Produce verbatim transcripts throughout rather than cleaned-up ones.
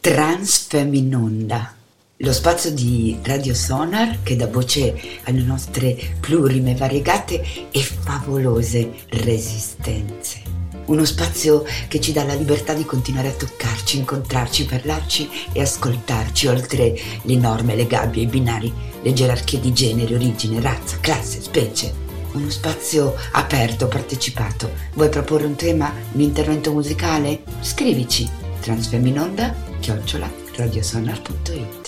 Transfeminonda, lo spazio di Radio Sonar che dà voce alle nostre plurime, variegate e favolose resistenze. Uno spazio che ci dà la libertà di continuare a toccarci, incontrarci, parlarci e ascoltarci, oltre le norme, le gabbie, i binari, le gerarchie di genere, origine, razza, classe, specie. Uno spazio aperto, partecipato. Vuoi proporre un tema, un intervento musicale? Scrivici transfeminonda chiocciola radiosonar punto it.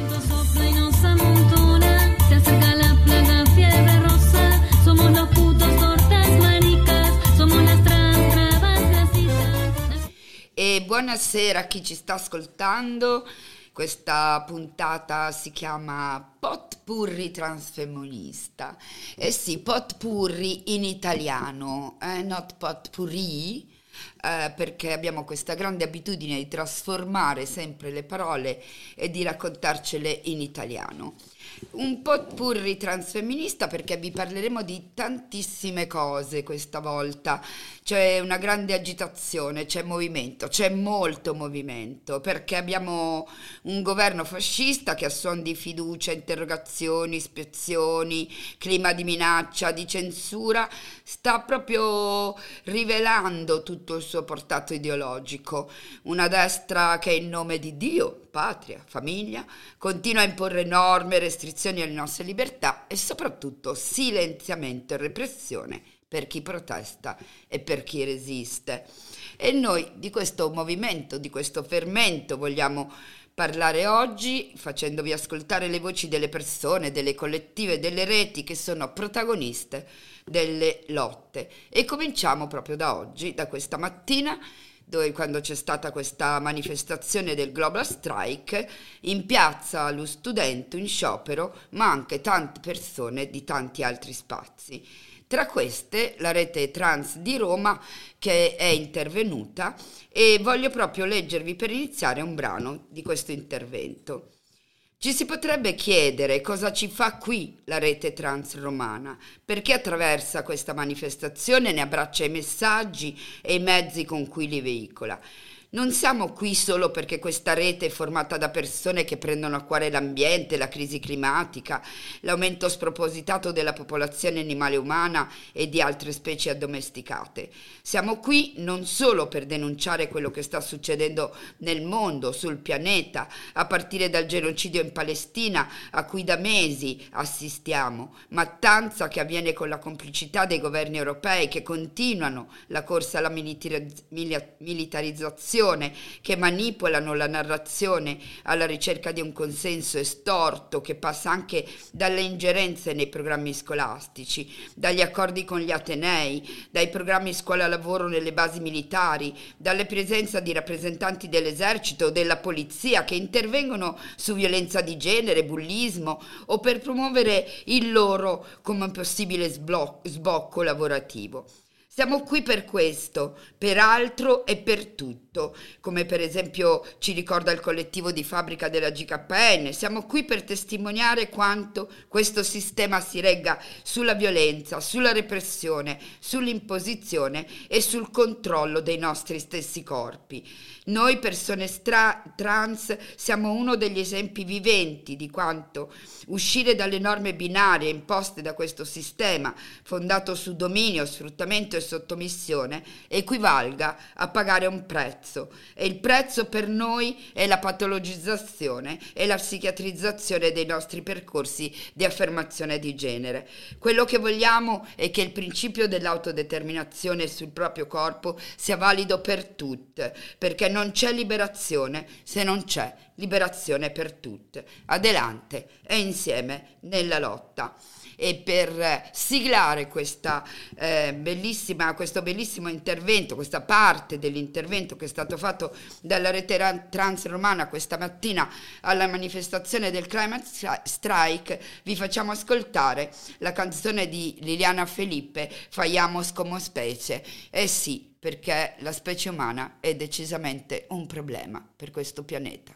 E buonasera a chi ci sta ascoltando. Questa puntata si chiama Potpourri transfemminista. Eh sì, potpourri in italiano, eh, not potpourri, eh, perché abbiamo questa grande abitudine di trasformare sempre le parole e di raccontarcele in italiano. Un potpourri transfemminista perché vi parleremo di tantissime cose questa volta. C'è una grande agitazione, c'è movimento, c'è molto movimento, perché abbiamo un governo fascista che a suon di fiducia, interrogazioni, ispezioni, clima di minaccia, di censura, sta proprio rivelando tutto il suo portato ideologico. Una destra che in nome di Dio, patria, famiglia, continua a imporre norme, restrizioni alle nostre libertà e soprattutto silenziamento e repressione per chi protesta e per chi resiste. E noi di questo movimento, di questo fermento vogliamo parlare oggi, facendovi ascoltare le voci delle persone, delle collettive, delle reti che sono protagoniste delle lotte. E cominciamo proprio da oggi, da questa mattina, dove quando c'è stata questa manifestazione del Global Strike, in piazza lo studente in sciopero, ma anche tante persone di tanti altri spazi. Tra queste la rete trans di Roma che è intervenuta, e voglio proprio leggervi per iniziare un brano di questo intervento. Ci si potrebbe chiedere cosa ci fa qui la rete trans romana, perché attraversa questa manifestazione, ne abbraccia i messaggi e i mezzi con cui li veicola. Non siamo qui solo perché questa rete è formata da persone che prendono a cuore l'ambiente, la crisi climatica, l'aumento spropositato della popolazione animale umana e di altre specie addomesticate. Siamo qui non solo per denunciare quello che sta succedendo nel mondo, sul pianeta, a partire dal genocidio in Palestina a cui da mesi assistiamo, mattanza che avviene con la complicità dei governi europei che continuano la corsa alla militarizz- militarizzazione, che manipolano la narrazione alla ricerca di un consenso estorto che passa anche dalle ingerenze nei programmi scolastici, dagli accordi con gli atenei, dai programmi scuola-lavoro nelle basi militari, dalle presenze di rappresentanti dell'esercito o della polizia che intervengono su violenza di genere, bullismo o per promuovere il loro come un possibile sblo- sbocco lavorativo. Siamo qui per questo, per altro e per tutto, come per esempio ci ricorda il collettivo di fabbrica della G K N. Siamo qui per testimoniare quanto questo sistema si regga sulla violenza, sulla repressione, sull'imposizione e sul controllo dei nostri stessi corpi. Noi persone stra- trans siamo uno degli esempi viventi di quanto uscire dalle norme binarie imposte da questo sistema, fondato su dominio, sfruttamento e sottomissione, equivalga a pagare un prezzo. E il prezzo per noi è la patologizzazione e la psichiatrizzazione dei nostri percorsi di affermazione di genere. Quello che vogliamo è che il principio dell'autodeterminazione sul proprio corpo sia valido per tutte, perché non c'è liberazione se non c'è liberazione per tutte. Adelante e insieme nella lotta. E per siglare questa, eh, bellissima, questo bellissimo intervento, questa parte dell'intervento che è stato fatto dalla rete trans romana questa mattina alla manifestazione del Climate Strike, vi facciamo ascoltare la canzone di Liliana Felipe, Fallamos como specie. Eh sì, perché la specie umana è decisamente un problema per questo pianeta.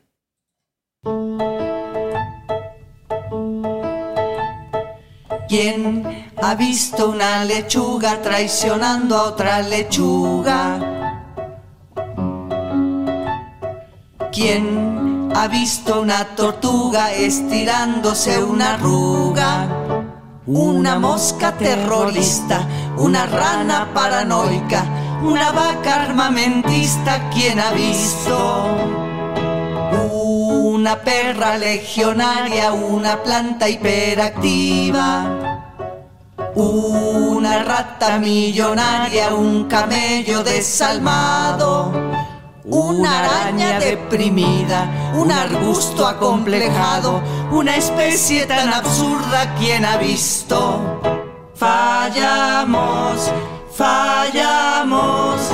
¿Quién ha visto una lechuga traicionando a otra lechuga? ¿Quién ha visto una tortuga estirándose una arruga? Una mosca terrorista, una rana paranoica, una vaca armamentista. ¿Quién ha visto una perra legionaria, una planta hiperactiva, una rata millonaria, un camello desalmado, una araña deprimida, un arbusto acomplejado, una especie tan absurda? ¿Quién ha visto? Fallamos, fallamos,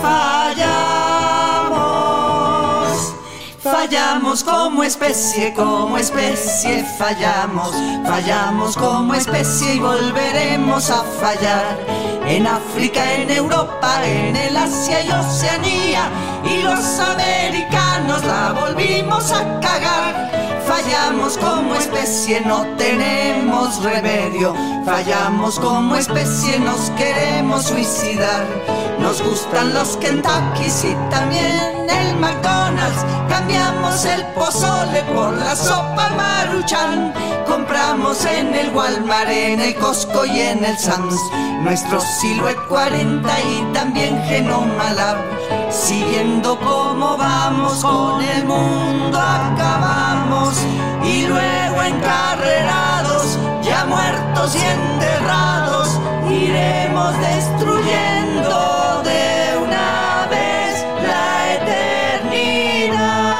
fallamos. Fallamos como especie, como especie fallamos. Fallamos como especie y volveremos a fallar. En África, en Europa, en el Asia y Oceanía. Y los americanos la volvimos a cagar. Fallamos como especie, no tenemos remedio. Fallamos como especie, nos queremos suicidar. Nos gustan los Kentuckys y también el McDonald's. Cambiamos el pozole por la sopa Maruchan. Compramos en el Walmart, en el Costco y en el Sam's nuestro Silhouette cuarenta y también Genoma Lab. Siguiendo como vamos, con el mundo acabamos. Y luego encarrerados, ya muertos y enterrados, iremos destruyendo de una vez la eternidad.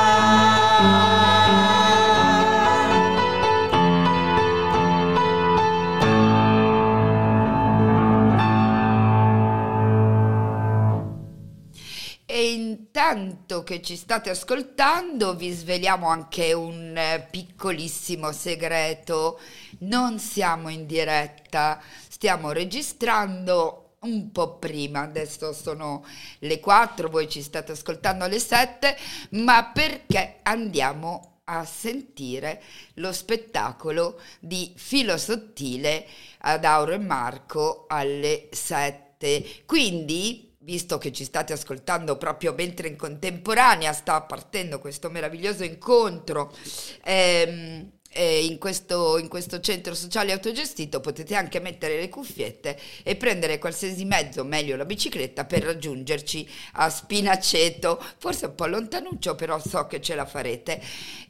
E intanto che ci state ascoltando vi sveliamo anche un eh, piccolissimo segreto: non siamo in diretta, stiamo registrando un po' prima, adesso sono le quattro, voi ci state ascoltando alle sette, ma perché andiamo a sentire lo spettacolo di Filo Sottile ad Auro e Marco alle sette. Quindi, visto che ci state ascoltando proprio mentre in contemporanea sta partendo questo meraviglioso incontro ehm, eh, in, questo, in questo centro sociale autogestito, potete anche mettere le cuffiette e prendere qualsiasi mezzo, meglio la bicicletta, per raggiungerci a Spinaceto, forse un po' lontanuccio, però so che ce la farete.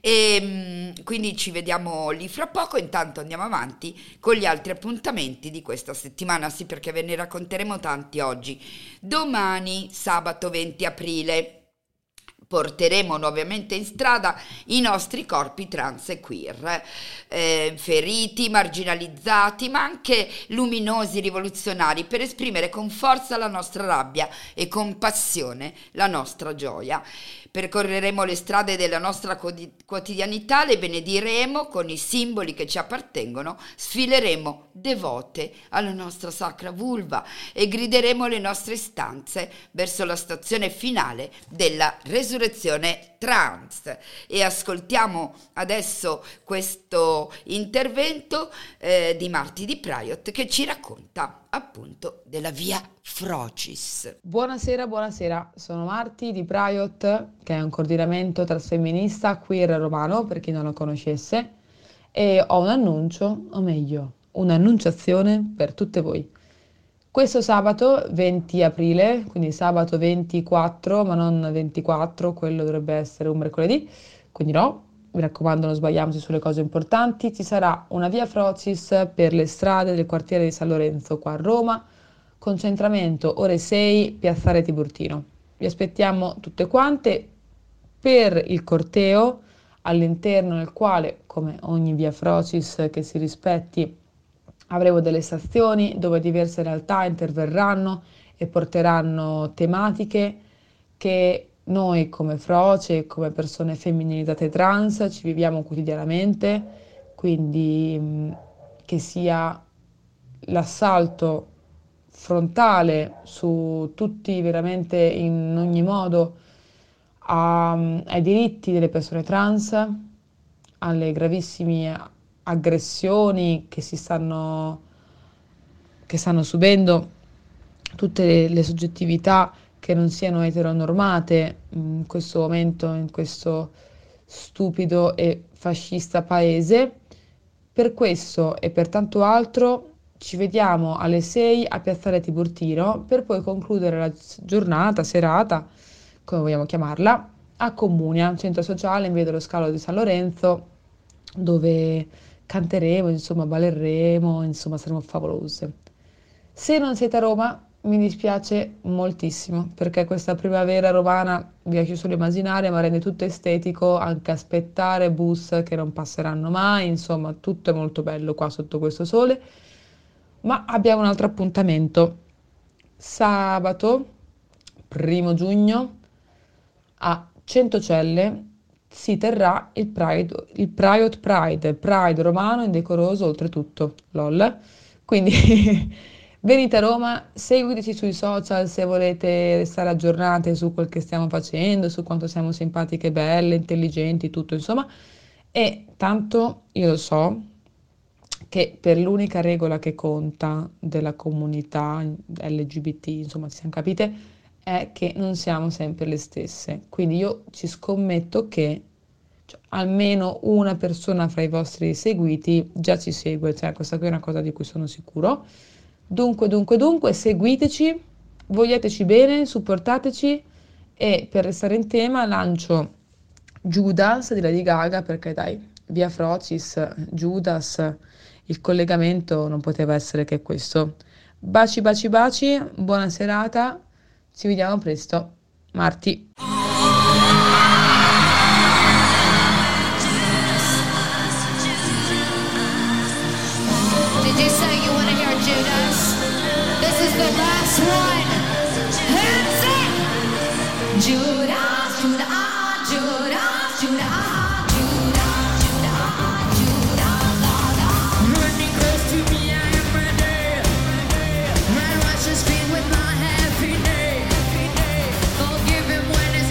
E quindi ci vediamo lì fra poco. Intanto andiamo avanti con gli altri appuntamenti di questa settimana, sì, perché ve ne racconteremo tanti oggi. Domani, sabato venti aprile, porteremo nuovamente in strada i nostri corpi trans e queer, eh, feriti, marginalizzati, ma anche luminosi, rivoluzionari, per esprimere con forza la nostra rabbia e con passione la nostra gioia. Percorreremo le strade della nostra quotidianità, le benediremo con i simboli che ci appartengono, sfileremo devote alla nostra sacra vulva e grideremo le nostre istanze verso la stazione finale della resurrezione trans. E ascoltiamo adesso questo intervento eh, di Marti di Praiot, che ci racconta appunto della via Frocis. Buonasera, buonasera, sono Marti di Praiot, che è un coordinamento transfemminista queer romano, per chi non lo conoscesse, e ho un annuncio, o meglio, un'annunciazione per tutte voi. Questo sabato venti aprile, quindi sabato ventiquattro, ma non ventiquattro, quello dovrebbe essere un mercoledì, quindi no, mi raccomando, non sbagliamoci sulle cose importanti, ci sarà una via Frocis per le strade del quartiere di San Lorenzo qua a Roma, concentramento ore sei, Piazzale Tiburtino. Vi aspettiamo tutte quante per il corteo, all'interno del quale, come ogni via Frocis che si rispetti, avremo delle stazioni dove diverse realtà interverranno e porteranno tematiche che noi come Froce, come persone femminilizzate trans, ci viviamo quotidianamente, quindi mh, che sia l'assalto frontale su tutti, veramente in ogni modo, a, ai diritti delle persone trans, alle gravissime aggressioni che si stanno, che stanno subendo tutte le, le soggettività che non siano eteronormate in questo momento, in questo stupido e fascista paese. Per questo e per tanto altro ci vediamo alle sei a Piazzale Tiburtino per poi concludere la giornata, serata, come vogliamo chiamarla, a Comunia, centro sociale in via dello Scalo di San Lorenzo, dove canteremo, insomma, balleremo, insomma, saremo favolose. Se non siete a Roma, mi dispiace moltissimo, perché questa primavera romana vi lascio solo immaginare, ma rende tutto estetico, anche aspettare bus che non passeranno mai, insomma, tutto è molto bello qua sotto questo sole. Ma abbiamo un altro appuntamento. Sabato, primo giugno, a Centocelle si terrà il Pride, il Pride Pride, Pride romano indecoroso oltretutto, lol. Quindi venite a Roma, seguiteci sui social se volete restare aggiornate su quel che stiamo facendo, su quanto siamo simpatiche, belle, intelligenti, tutto insomma. E tanto io lo so che per l'unica regola che conta della comunità L G B T, insomma, ci siamo capite, è che non siamo sempre le stesse. Quindi io ci scommetto che cioè, almeno una persona fra i vostri seguiti già ci segue, cioè questa qui è una cosa di cui sono sicuro. Dunque, dunque, dunque, seguiteci, vogliateci bene, supportateci e per restare in tema lancio Judas di Lady Gaga, perché dai, via Frocis, Judas, il collegamento non poteva essere che questo. Baci, baci, baci, buona serata, ci vediamo presto. Marti. Did you say you want to hear Judas? This is the last one. Hands up! Judas, Judas, Judas, Judas. With my happy day, forgive him when it's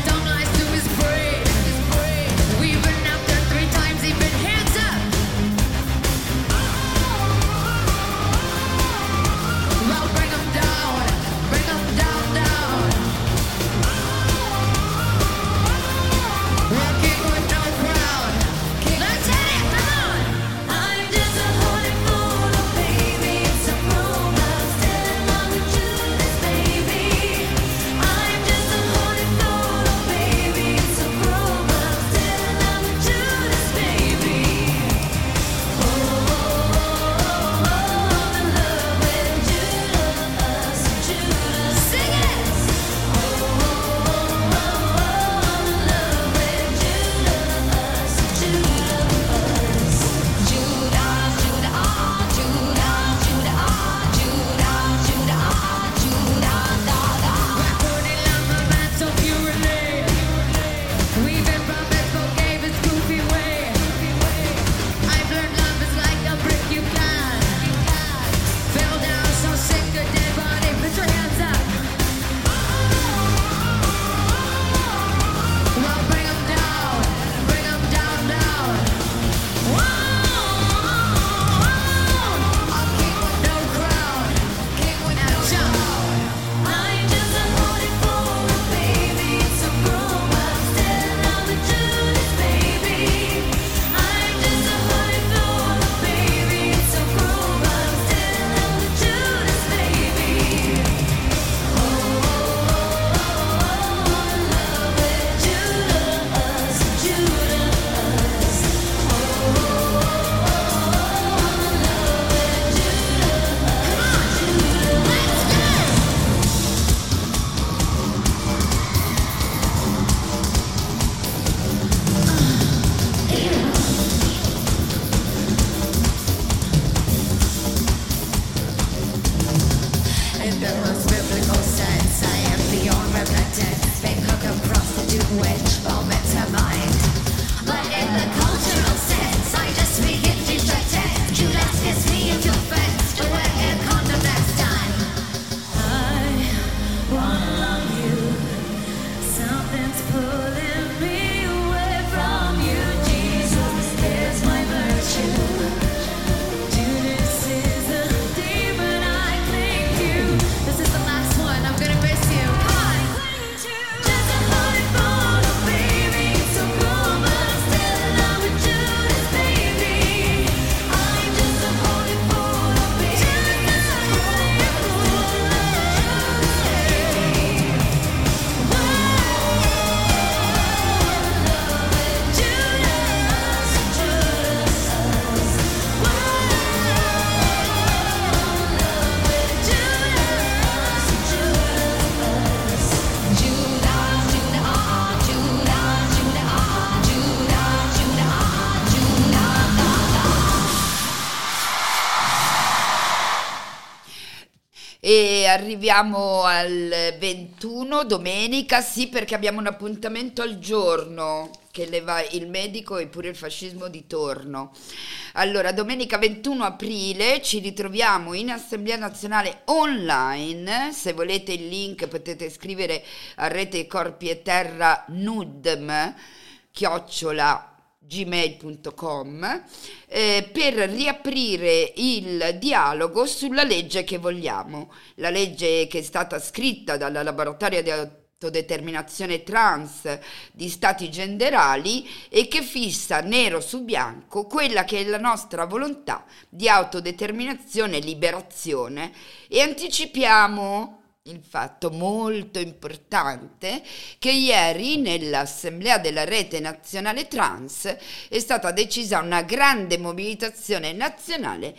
arriviamo al ventuno, domenica, sì, perché abbiamo un appuntamento al giorno che le va il medico e pure il fascismo di torno. Allora, domenica ventuno aprile ci ritroviamo in Assemblea Nazionale online. Se volete il link potete scrivere a Rete Corpi e Terra Nudm chiocciola gmail punto com eh, per riaprire il dialogo sulla legge che vogliamo, la legge che è stata scritta dalla laboratoria di autodeterminazione trans di stati genderali e che fissa nero su bianco quella che è la nostra volontà di autodeterminazione e liberazione, e anticipiamo il fatto molto importante che ieri nell'Assemblea della Rete Nazionale Trans è stata decisa una grande mobilitazione nazionale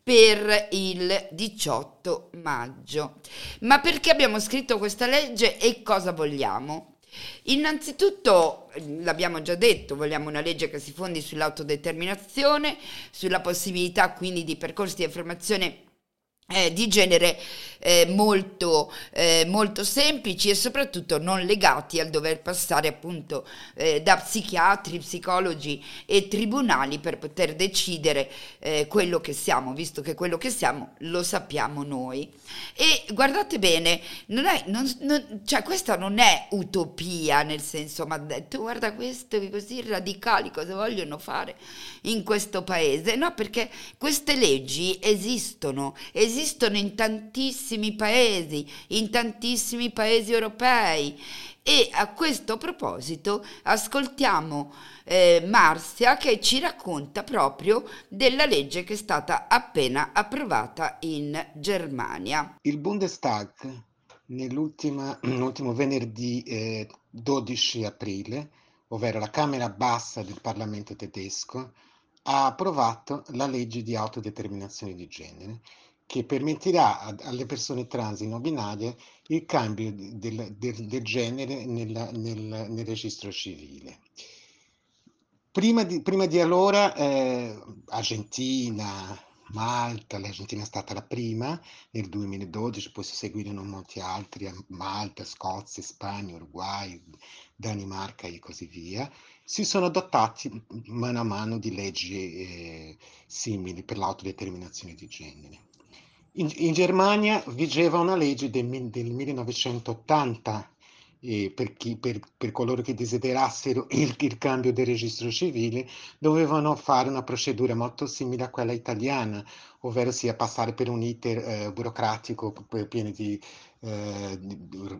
per il diciotto maggio. Ma perché abbiamo scritto questa legge e cosa vogliamo? Innanzitutto, l'abbiamo già detto, vogliamo una legge che si fondi sull'autodeterminazione, sulla possibilità quindi di percorsi di affermazione Eh, di genere eh, molto, eh, molto semplici e soprattutto non legati al dover passare appunto eh, da psichiatri, psicologi e tribunali per poter decidere eh, quello che siamo, visto che quello che siamo lo sappiamo noi. E guardate bene, non è, non, non, cioè questa non è utopia, nel senso, ma detto guarda questo che così radicali cosa vogliono fare in questo paese, no, perché queste leggi esistono, esistono Esistono in tantissimi paesi, in tantissimi paesi europei, e a questo proposito ascoltiamo eh, Marzia che ci racconta proprio della legge che è stata appena approvata in Germania. Il Bundestag nell'ultimo venerdì eh, dodici aprile, ovvero la Camera Bassa del Parlamento tedesco, ha approvato la legge di autodeterminazione di genere, che permetterà a, alle persone trans e non binarie il cambio del, del, del genere nel, nel, nel registro civile. Prima di, prima di allora eh, Argentina, Malta, l'Argentina è stata la prima nel duemiladodici, poi si seguirono molti altri, Malta, Scozia, Spagna, Uruguay, Danimarca e così via, si sono dotati mano a mano di leggi eh, simili per l'autodeterminazione di genere. In, in Germania vigeva una legge del, del millenovecentottanta eh, per, chi, per, per coloro che desiderassero il, il cambio del registro civile dovevano fare una procedura molto simile a quella italiana, ovvero sia passare per un iter eh, burocratico pieno di, eh, di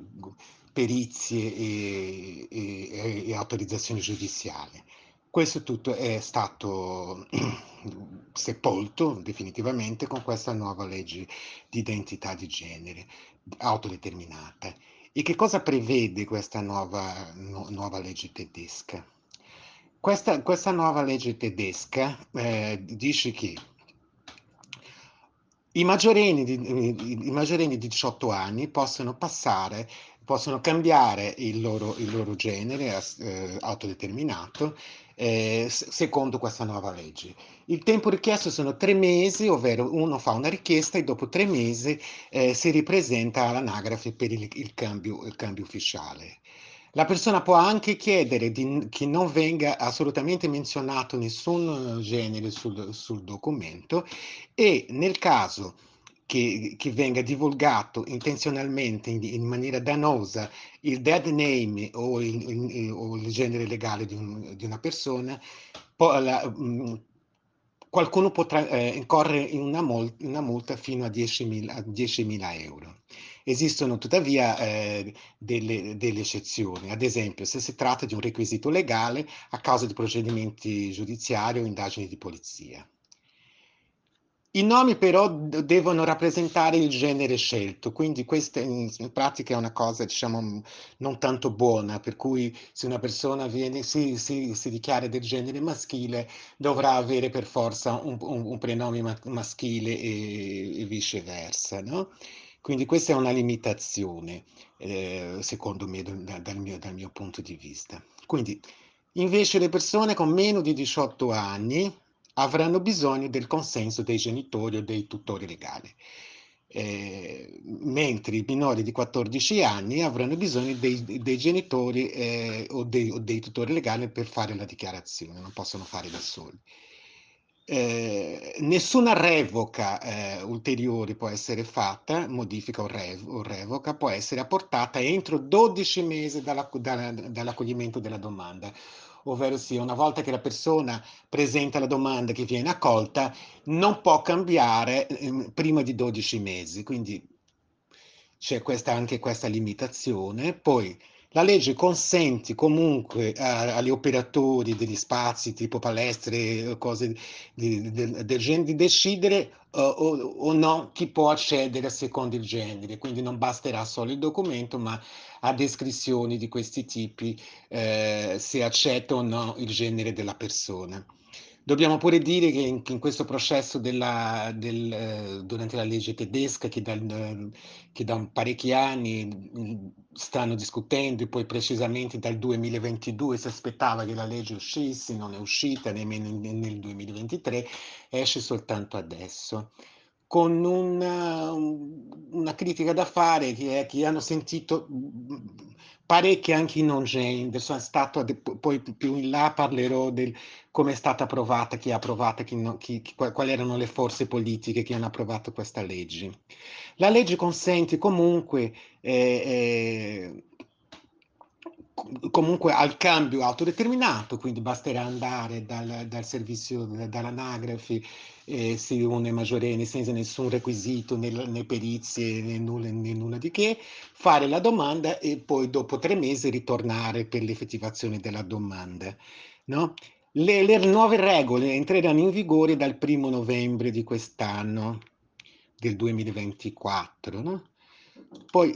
perizie e, e, e autorizzazioni giudiziali. Questo tutto è stato sepolto definitivamente con questa nuova legge di identità di genere autodeterminata. E che cosa prevede questa nuova, nu- nuova legge tedesca? Questa, questa nuova legge tedesca eh, dice che i maggiorenni di, i maggiorenni di diciotto anni possono passare, possono cambiare il loro, il loro genere eh, autodeterminato eh, secondo questa nuova legge. Il tempo richiesto sono tre mesi, ovvero uno fa una richiesta e dopo tre mesi eh, si ripresenta all'anagrafe per il, il, cambio, il cambio ufficiale. La persona può anche chiedere di, che non venga assolutamente menzionato nessun genere sul, sul documento, e nel caso che, che venga divulgato intenzionalmente in, in maniera dannosa il dead name o il, il, o il genere legale di, un, di una persona, può, la, mh, qualcuno potrà eh, incorrere in una, mol, una multa fino a diecimila euro. Esistono tuttavia eh, delle, delle eccezioni, ad esempio se si tratta di un requisito legale a causa di procedimenti giudiziari o indagini di polizia. I nomi però devono rappresentare il genere scelto, quindi questa in, in pratica è una cosa, diciamo, non tanto buona, per cui se una persona viene, si, si, si dichiara del genere maschile, dovrà avere per forza un, un, un prenome ma, maschile e, e viceversa, no? Quindi questa è una limitazione, eh, secondo me, da, dal, mio, dal mio punto di vista. Quindi, invece, le persone con meno di diciotto anni avranno bisogno del consenso dei genitori o dei tutori legali. eh, mentre i minori di quattordici anni avranno bisogno dei, dei genitori eh, o, dei, o dei tutori legali per fare la dichiarazione, non possono fare da soli. Eh, nessuna revoca eh, ulteriore può essere fatta, modifica o, rev- o revoca può essere apportata entro dodici mesi dalla- dalla- dall'accoglimento della domanda, ovvero sia una volta che la persona presenta la domanda che viene accolta, non può cambiare eh, prima di dodici mesi, quindi c'è questa, anche questa limitazione. Poi la legge consente comunque a- agli operatori degli spazi tipo palestre, cose di- del, del genere, di decidere eh, o, o no chi può accedere a secondo il genere, quindi non basterà solo il documento, ma a descrizioni di questi tipi, eh, se accetta o no il genere della persona. Dobbiamo pure dire che in, che in questo processo della, del, eh, durante la legge tedesca, che, dal, che da parecchi anni mh, stanno discutendo, e poi precisamente dal duemilaventidue si aspettava che la legge uscisse, non è uscita nemmeno in- nel duemilaventitré, esce soltanto adesso con una, una critica da fare che è che hanno sentito parecchie anche i non gender, sono stato, poi più in là parlerò del come è stata approvata, chi ha approvato, chi no- chi- chi- quali erano le forze politiche che hanno approvato questa legge. La legge consente comunque eh, eh, comunque al cambio autodeterminato, quindi basterà andare dal, dal servizio, dall'anagrafe, eh, se uno è maggiorenne senza nessun requisito né, né perizie né nulla, né nulla di che, fare la domanda e poi dopo tre mesi ritornare per l'effettivazione della domanda. No? Le, le nuove regole entreranno in vigore dal primo novembre di quest'anno, del duemilaventiquattro. No? Poi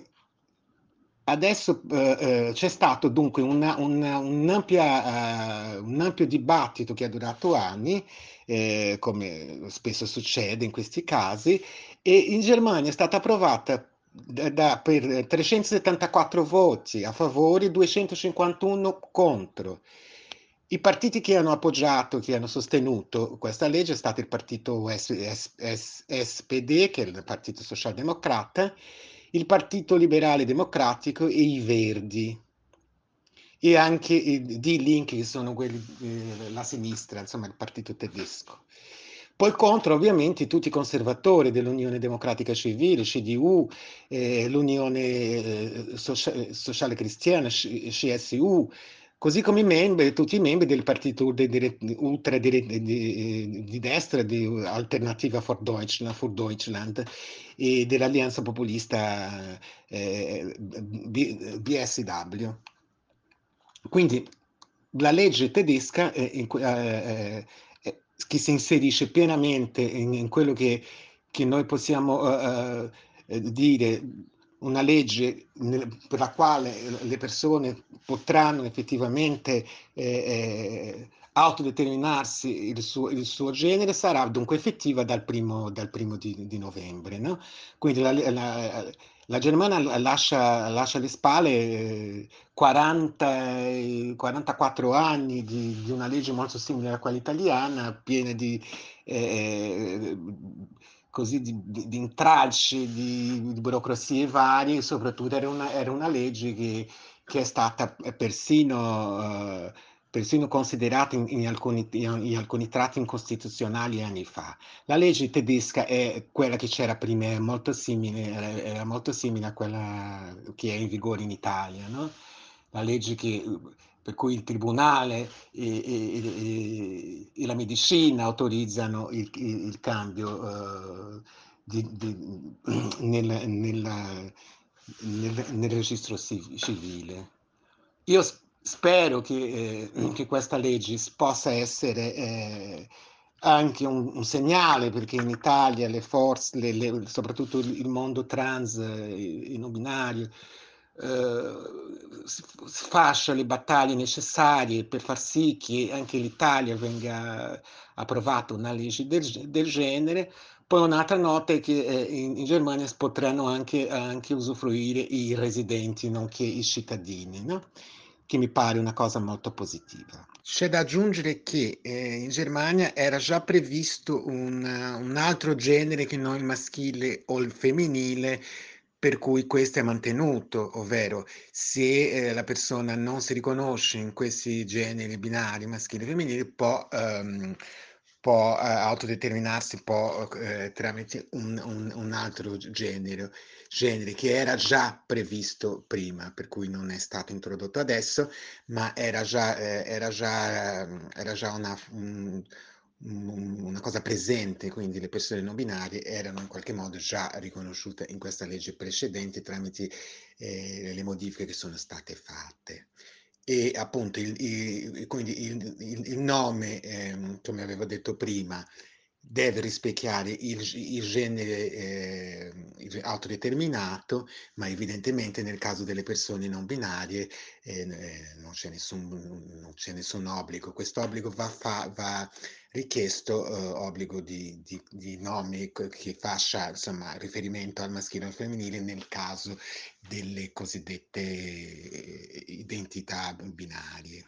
adesso eh, eh, c'è stato dunque una- una- un'ampia, eh, un ampio dibattito che ha durato anni, eh, come spesso succede in questi casi, e in Germania è stata approvata da- da- per trecentosettantaquattro voti a favore, duecentocinquantuno contro. I partiti che hanno appoggiato, che hanno sostenuto questa legge è stato il partito S- S- S- S P D, che è il Partito Socialdemocrata, il Partito Liberale Democratico e i Verdi e anche i Die Linke, che sono quelli, eh, la sinistra, insomma il partito tedesco. Poi contro ovviamente tutti i conservatori dell'Unione Democratica Civile, C D U, eh, l'Unione eh, Socia- Sociale Cristiana, C- CSU, così come i membri, tutti i membri del partito de- de- ultra di, di- di destra di Alternativa für Deutschland, für Deutschland e dell'Alleanza Populista eh, B- BSW. Quindi la legge tedesca eh, in que- eh, eh, che si inserisce pienamente in, in quello che, che noi possiamo eh, eh, dire una legge nel- per la quale le persone potranno effettivamente eh, eh, autodeterminarsi il suo, il suo genere, sarà dunque effettiva dal primo, dal primo di, di novembre. No? Quindi la, la- la Germania lascia, lascia alle spalle eh, quaranta, eh, quarantaquattro anni di, di una legge molto simile a quella italiana, piena di, eh, così, di, di- di intralci, di, di burocrazie varie, e soprattutto era una, era una legge che, che è stata persino, eh, persino considerata in, in alcuni, in, in alcuni tratti incostituzionali anni fa. La legge tedesca è quella che c'era prima, è molto simile, era, era molto simile a quella che è in vigore in Italia, no? La legge che, per cui il tribunale e, e- e- e la medicina autorizzano il, il- il cambio eh, di- di- nel, nella- nel- nel registro civ- civile. Io s- spero che, eh, che questa legge possa essere eh, anche un, un segnale, perché in Italia le forze, le- le- soprattutto il, il mondo trans, eh, il non binario, eh, s- sfascia le battaglie necessarie per far sì che anche l'Italia venga approvata una legge del, del genere. Poi un'altra nota è che eh, in, in Germania potranno anche, anche usufruire i residenti, nonché i cittadini, no? che mi pare una cosa molto positiva. C'è da aggiungere che eh, in Germania era già previsto un, un altro genere che non il maschile o il femminile, per cui questo è mantenuto, ovvero se eh, la persona non si riconosce in questi generi binari maschili e femminili, può, ehm, può eh, autodeterminarsi può, eh, tramite un, un, un altro genere, genere che era già previsto prima, per cui non è stato introdotto adesso, ma era già, eh, era già, ehm, era già una, un- un- una cosa presente, quindi le persone non binarie erano in qualche modo già riconosciute in questa legge precedente tramite eh, le modifiche che sono state fatte. E appunto il, il- quindi il, il- il nome, ehm, come avevo detto prima, deve rispecchiare il, il genere eh, il autodeterminato, ma evidentemente nel caso delle persone non binarie eh, eh, non c'è nessun, non c'è nessun obbligo. Questo obbligo va, fa, va richiesto, eh, obbligo di, di, di nome che faccia insomma riferimento al maschile o al femminile nel caso delle cosiddette eh, identità binarie.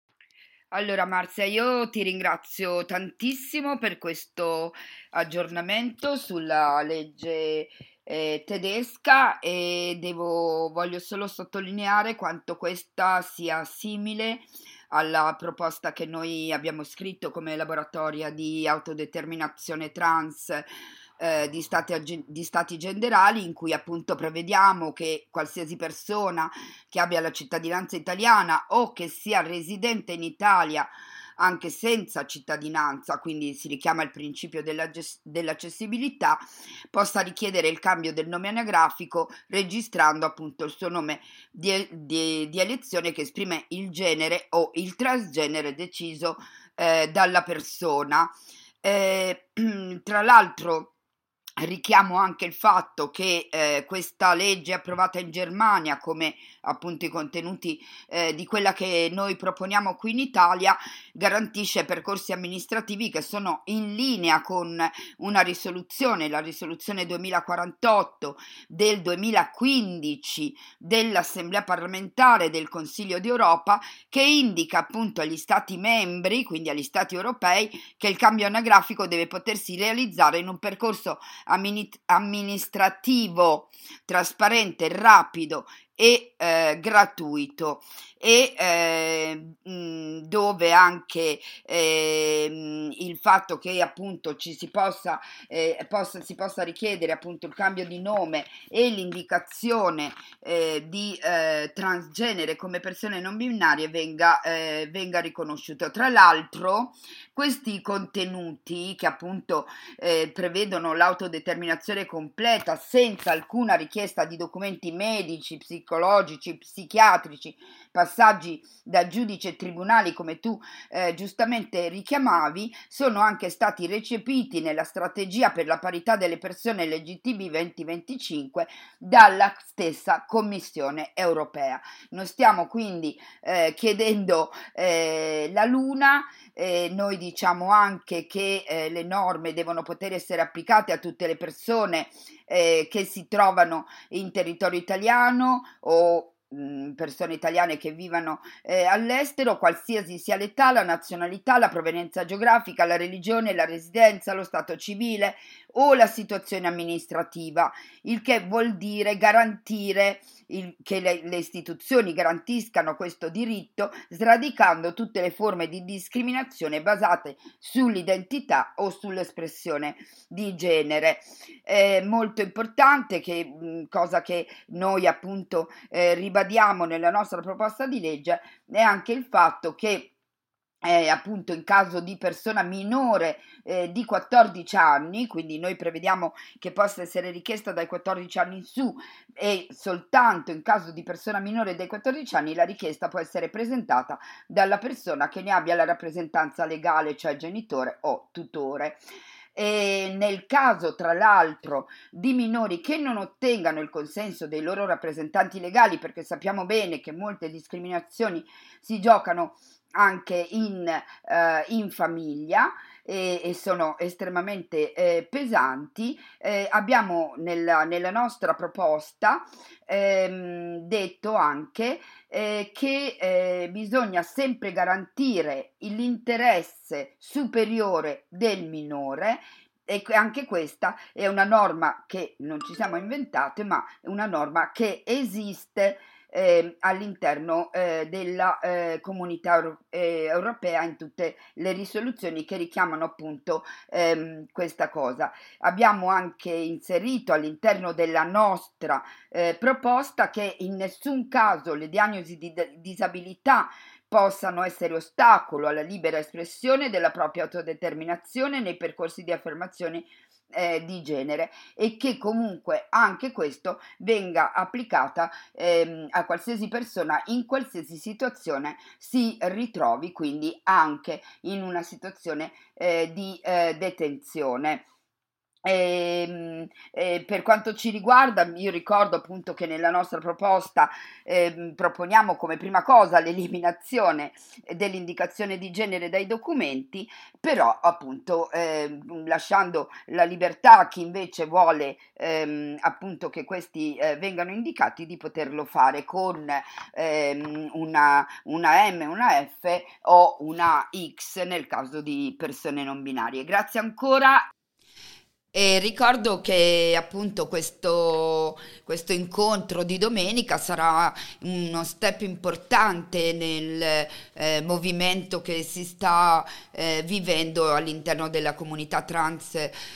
Allora Marzia, io ti ringrazio tantissimo per questo aggiornamento sulla legge eh, tedesca e devo, voglio solo sottolineare quanto questa sia simile alla proposta che noi abbiamo scritto come laboratoria di autodeterminazione trans eh, di stati, ag- di stati generali, in cui appunto prevediamo che qualsiasi persona che abbia la cittadinanza italiana o che sia residente in Italia anche senza cittadinanza, quindi si richiama il principio della ges- dell'accessibilità, possa richiedere il cambio del nome anagrafico registrando appunto il suo nome di, di- di elezione che esprime il genere o il transgenere deciso eh, dalla persona. Eh, tra l'altro richiamo anche il fatto che eh, questa legge approvata in Germania, come appunto i contenuti eh, di quella che noi proponiamo qui in Italia, garantisce percorsi amministrativi che sono in linea con una risoluzione, la risoluzione duemilaquarantotto del duemilaquindici dell'Assemblea parlamentare del Consiglio d'Europa, che indica appunto agli Stati membri, quindi agli Stati europei, che il cambio anagrafico deve potersi realizzare in un percorso amministrativo trasparente, rapido e eh, gratuito e eh, mh, dove anche eh, mh, il fatto che appunto ci si possa, eh, possa si possa richiedere appunto il cambio di nome e l'indicazione eh, di eh, transgenere come persone non binarie venga, eh, venga riconosciuto. Tra l'altro questi contenuti che appunto eh, prevedono l'autodeterminazione completa senza alcuna richiesta di documenti medici, psicologici, psichiatrici, passaggi da giudice e tribunali come tu eh, giustamente richiamavi, sono anche stati recepiti nella strategia per la parità delle persone L G T B duemilaventicinque dalla stessa Commissione europea. Non stiamo quindi eh, chiedendo eh, la luna, eh, noi diciamo anche che eh, le norme devono poter essere applicate a tutte le persone eh, che si trovano in territorio italiano o persone italiane che vivano eh, all'estero, qualsiasi sia l'età, la nazionalità, la provenienza geografica, la religione, la residenza, lo stato civile o la situazione amministrativa, il che vuol dire garantire il, che le, le istituzioni garantiscano questo diritto, sradicando tutte le forme di discriminazione basate sull'identità o sull'espressione di genere. È molto importante, che, mh, cosa che noi appunto eh, ribadiamo nella nostra proposta di legge, è anche il fatto che Eh, appunto in caso di persona minore eh, di quattordici anni, quindi noi prevediamo che possa essere richiesta dai quattordici anni in su, e soltanto in caso di persona minore dei quattordici anni la richiesta può essere presentata dalla persona che ne abbia la rappresentanza legale, cioè genitore o tutore. E nel caso tra l'altro di minori che non ottengano il consenso dei loro rappresentanti legali, perché sappiamo bene che molte discriminazioni si giocano anche in, eh, in famiglia, e, e sono estremamente eh, pesanti, eh, abbiamo nella, nella nostra proposta ehm, detto anche eh, che eh, bisogna sempre garantire l'interesse superiore del minore. E anche questa è una norma che non ci siamo inventate, ma è una norma che esiste eh, all'interno eh, della eh, comunità euro- eh, europea in tutte le risoluzioni che richiamano appunto ehm, questa cosa. Abbiamo anche inserito all'interno della nostra eh, proposta che in nessun caso le diagnosi di d- disabilità possano essere ostacolo alla libera espressione della propria autodeterminazione nei percorsi di affermazione eh, di genere, e che comunque anche questo venga applicata ehm, a qualsiasi persona in qualsiasi situazione si ritrovi, quindi anche in una situazione eh, di eh, detenzione. E, e per quanto ci riguarda, io ricordo appunto che nella nostra proposta eh, proponiamo come prima cosa l'eliminazione dell'indicazione di genere dai documenti, però appunto eh, lasciando la libertà a chi invece vuole ehm, appunto che questi eh, vengano indicati di poterlo fare con ehm, una, una M, una F o una X nel caso di persone non binarie. Grazie ancora. E ricordo che appunto questo, questo incontro di domenica sarà uno step importante nel eh, movimento che si sta eh, vivendo all'interno della comunità trans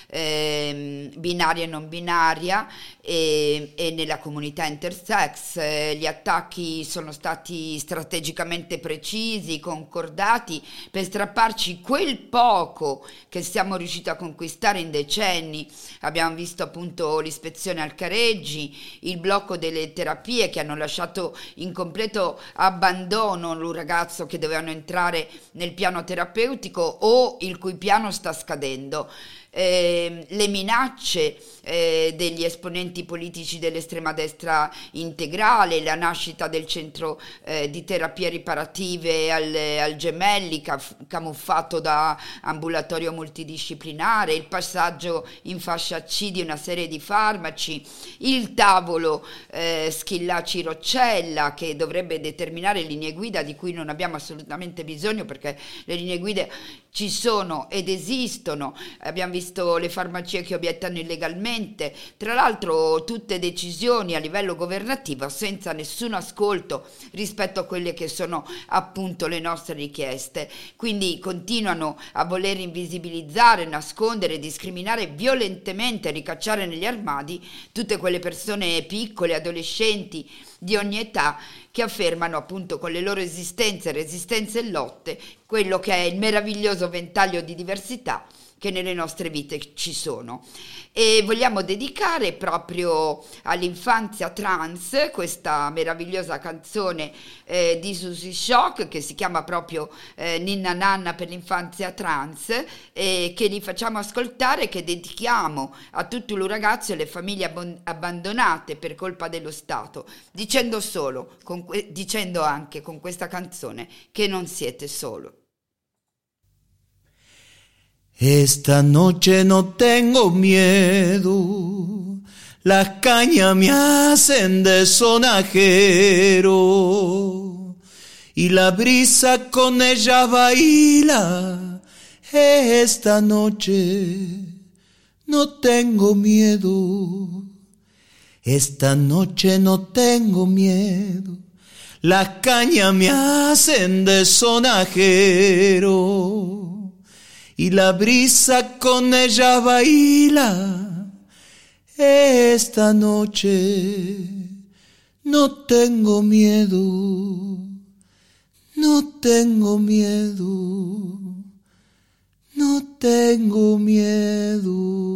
eh, binaria e non binaria e, e nella comunità intersex. Eh, gli attacchi sono stati strategicamente precisi, concordati per strapparci quel poco che siamo riusciti a conquistare in decenni. Abbiamo visto appunto l'ispezione al Careggi, il blocco delle terapie che hanno lasciato in completo abbandono un ragazzo che dovevano entrare nel piano terapeutico o il cui piano sta scadendo. Eh, le minacce eh, degli esponenti politici dell'estrema destra integrale, la nascita del centro eh, di terapie riparative al, al Gemelli caf- camuffato da ambulatorio multidisciplinare, il passaggio in fascia C di una serie di farmaci, il tavolo eh, Schillaci-Roccella che dovrebbe determinare linee guida di cui non abbiamo assolutamente bisogno perché le linee guida ci sono ed esistono. Abbiamo visto le farmacie che obiettano illegalmente, tra l'altro tutte decisioni a livello governativo senza nessun ascolto rispetto a quelle che sono appunto le nostre richieste. Quindi continuano a voler invisibilizzare, nascondere, discriminare violentemente, ricacciare negli armadi tutte quelle persone piccole, adolescenti di ogni età che affermano appunto con le loro esistenze, resistenze e lotte quello che è il meraviglioso ventaglio di diversità che nelle nostre vite ci sono. E vogliamo dedicare proprio all'infanzia trans questa meravigliosa canzone eh, di Susy Shock che si chiama proprio eh, Ninna Nanna per l'infanzia trans e che li facciamo ascoltare, che dedichiamo a tutti i ragazzi e le famiglie abbon- abbandonate per colpa dello Stato, dicendo solo, con que- dicendo anche con questa canzone che non siete solo. Esta noche no tengo miedo, las cañas me hacen de sonajero y la brisa con ella baila. Esta noche no tengo miedo, esta noche no tengo miedo, las cañas me hacen de sonajero y la brisa con ella baila. Esta noche no tengo miedo, no tengo miedo, no tengo miedo.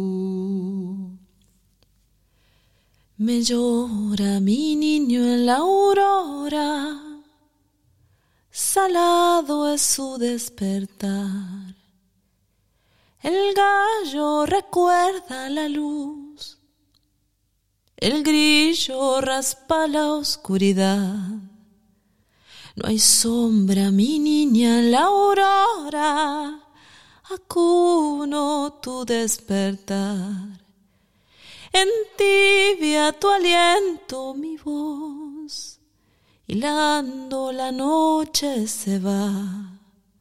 Me llora mi niño en la aurora, salado es su despertar. El gallo recuerda la luz, el grillo raspa la oscuridad. No hay sombra, mi niña, en la aurora, acuno tu despertar. Entibia tu aliento mi voz, hilando la noche se va.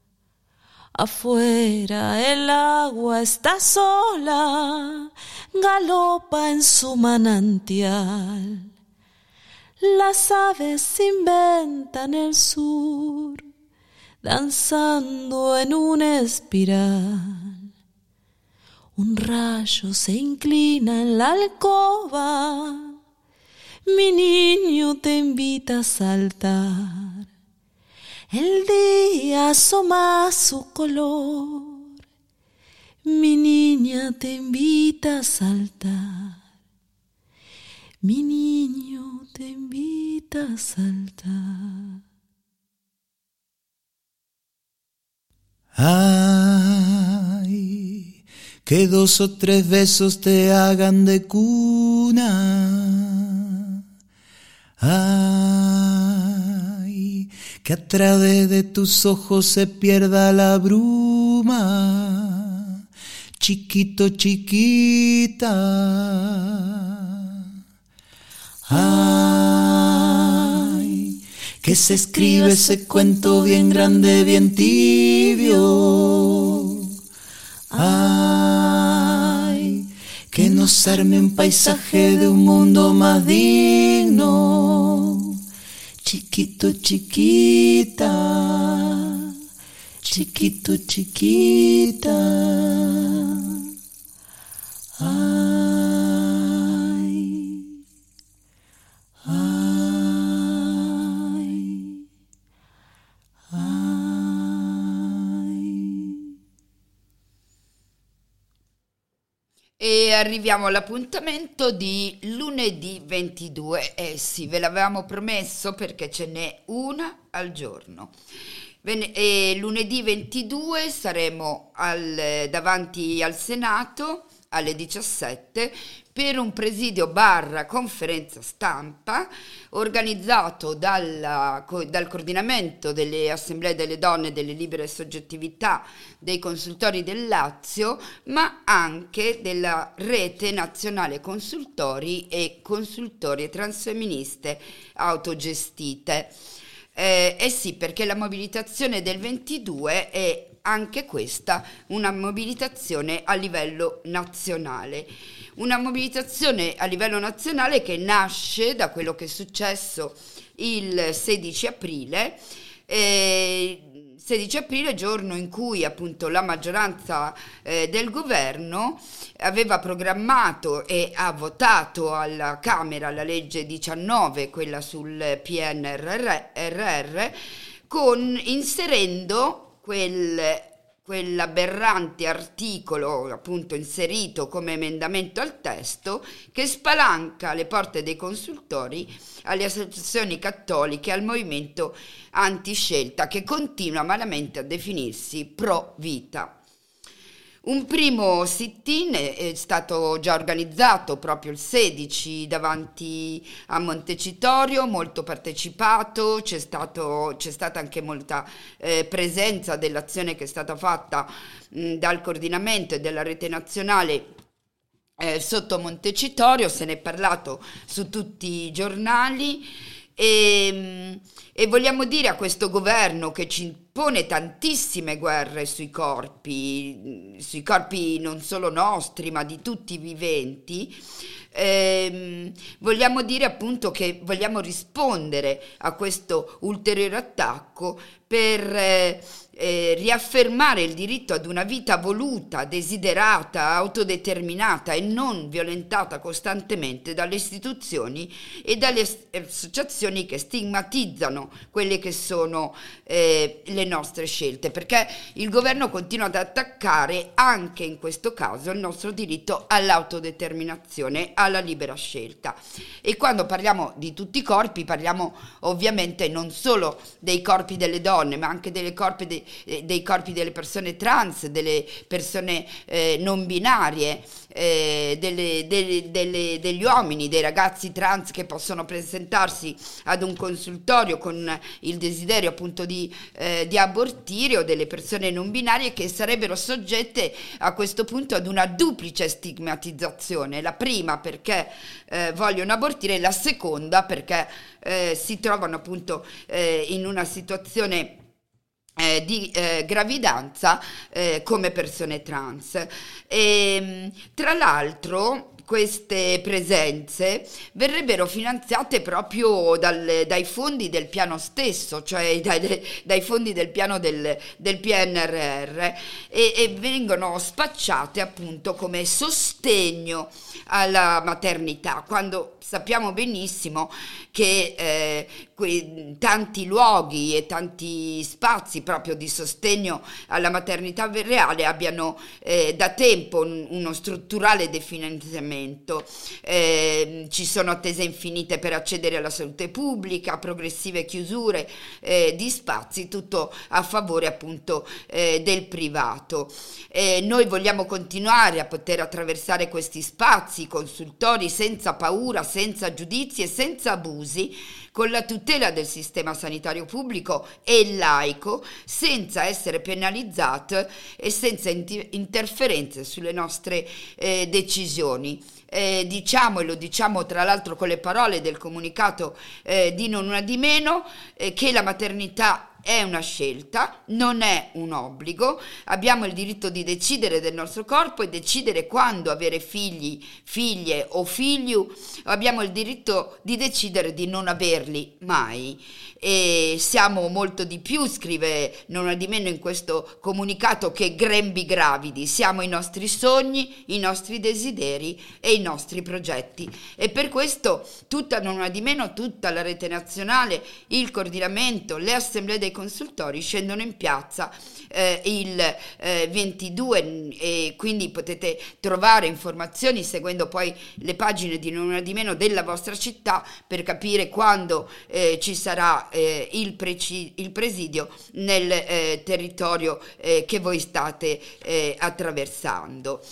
Afuera el agua está sola, galopa en su manantial. Las aves inventan el sur, danzando en una espiral. Un rayo se inclina en la alcoba, mi niño te invita a saltar. El día asoma su color, mi niña te invita a saltar. Mi niño te invita a saltar. Ay, que dos o tres besos te hagan de cuna. Ay, que a través de tus ojos se pierda la bruma. Chiquito, chiquita. Ay, que se escribe ese cuento bien grande, bien tibio. Ay, que nos arme un paisaje de un mundo más digno. Chiquito, chiquita, chiquito, chiquita. Ay, ay, ay. E arriviamo all'appuntamento di lunedì ventidue. Eh sì, ve l'avevamo promesso perché ce n'è una al giorno. Ven- e lunedì ventidue saremo al, davanti al Senato alle diciassette per un presidio barra conferenza stampa organizzato dalla, co- dal coordinamento delle assemblee delle donne e delle libere soggettività dei consultori del Lazio, ma anche della rete nazionale consultori e consultorie transfemministe autogestite. Eh, eh sì, perché la mobilitazione del ventidue è anche questa una mobilitazione a livello nazionale. Una mobilitazione a livello nazionale che nasce da quello che è successo il sedici aprile, eh, sedici aprile, giorno in cui appunto la maggioranza eh, del governo aveva programmato e ha votato alla Camera la legge diciannove, quella sul P N R R, con inserendo quel quell'aberrante articolo appunto inserito come emendamento al testo che spalanca le porte dei consultori alle associazioni cattoliche e al movimento antiscelta che continua malamente a definirsi pro vita. Un primo sit-in è stato già organizzato proprio il sedici davanti a Montecitorio, molto partecipato, c'è, stato, c'è stata anche molta eh, presenza dell'azione che è stata fatta mh, dal coordinamento e della rete nazionale eh, sotto Montecitorio, se ne è parlato su tutti i giornali. E, e vogliamo dire a questo governo che ci impone tantissime guerre sui corpi, sui corpi non solo nostri ma di tutti i viventi, ehm, vogliamo dire appunto che vogliamo rispondere a questo ulteriore attacco per eh, eh, riaffermare il diritto ad una vita voluta, desiderata, autodeterminata e non violentata costantemente dalle istituzioni e dalle associazioni che stigmatizzano quelle che sono eh, le nostre scelte, perché il governo continua ad attaccare anche in questo caso il nostro diritto all'autodeterminazione, alla libera scelta. E quando parliamo di tutti i corpi parliamo ovviamente non solo dei corpi delle donne ma anche dei corpi de- eh, dei corpi delle persone trans, delle persone eh, non binarie, eh, delle, delle, delle, degli uomini, dei ragazzi trans che possono presentarsi ad un consultorio con il desiderio appunto di, eh, di abortire, o delle persone non binarie che sarebbero soggette a questo punto ad una duplice stigmatizzazione, la prima perché eh, vogliono abortire, la seconda perché eh, si trovano appunto eh, in una situazione Eh, di eh, gravidanza eh, come persone trans. E, tra l'altro queste presenze verrebbero finanziate proprio dal, dai fondi del piano stesso, cioè dai, dai fondi del piano del, del P N R R, e, e vengono spacciate appunto come sostegno alla maternità, quando sappiamo benissimo che eh, que- tanti luoghi e tanti spazi proprio di sostegno alla maternità reale abbiano eh, da tempo un, uno strutturale definanziamento. Eh, ci sono attese infinite per accedere alla salute pubblica, progressive chiusure eh, di spazi, tutto a favore appunto eh, del privato. Eh, noi vogliamo continuare a poter attraversare questi spazi, consultori, senza paura, senza giudizi e senza abusi, con la tutela del sistema sanitario pubblico e laico, senza essere penalizzate e senza inter- interferenze sulle nostre eh, decisioni. Eh, diciamo, e lo diciamo tra l'altro con le parole del comunicato eh, di Non Una Di Meno, eh, che la maternità è una scelta, non è un obbligo. Abbiamo il diritto di decidere del nostro corpo e decidere quando avere figli, figlie o figliu. Abbiamo il diritto di decidere di non averli mai. E siamo molto di più, scrive Non Una Di Meno in questo comunicato, che grembi gravidi. Siamo i nostri sogni, i nostri desideri e i nostri progetti. E per questo tutta Non Una Di Meno, tutta la rete nazionale, il coordinamento, le assemblee dei consultori scendono in piazza eh, il eh, ventidue, e quindi potete trovare informazioni seguendo poi le pagine di Non Una Di Meno della vostra città per capire quando eh, ci sarà eh, il, preci- il presidio nel eh, territorio eh, che voi state eh, attraversando.